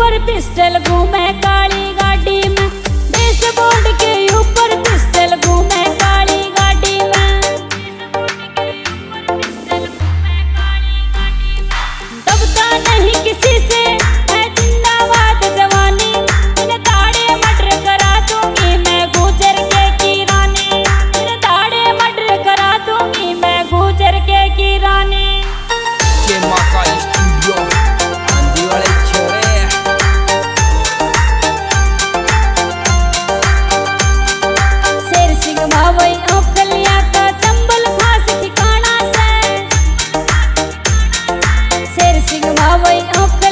ऊपर पिस्टल घूमे काली गाड़ी में, डैशबोर्ड के ऊपर पिस्टल घूमे काली गाड़ी में। दबता नहीं किसी से है जिंदाबाद जवानी, बिन दाढ़े मर्डर करा दूंगी मैं गुजर के की रानी, बिन दाढ़े मर्डर करा दूंगी मैं गुजर के की रानी। शेर सिंह भावई औखलिया का चंबल खास ठिकाना से, शेर सिंह भावई